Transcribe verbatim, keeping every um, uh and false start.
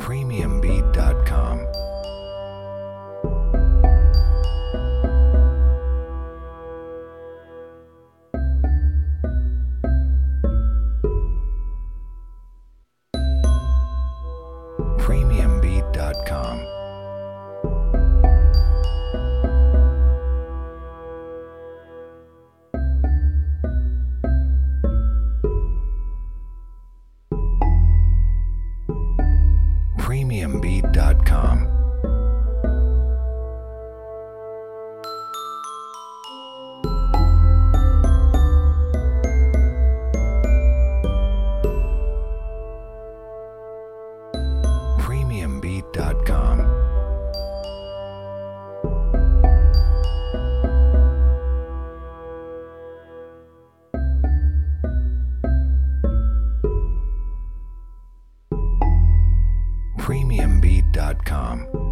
premium beat dot com. premium beat dot com. premium beat dot com. premium beat dot com. premium beat dot com.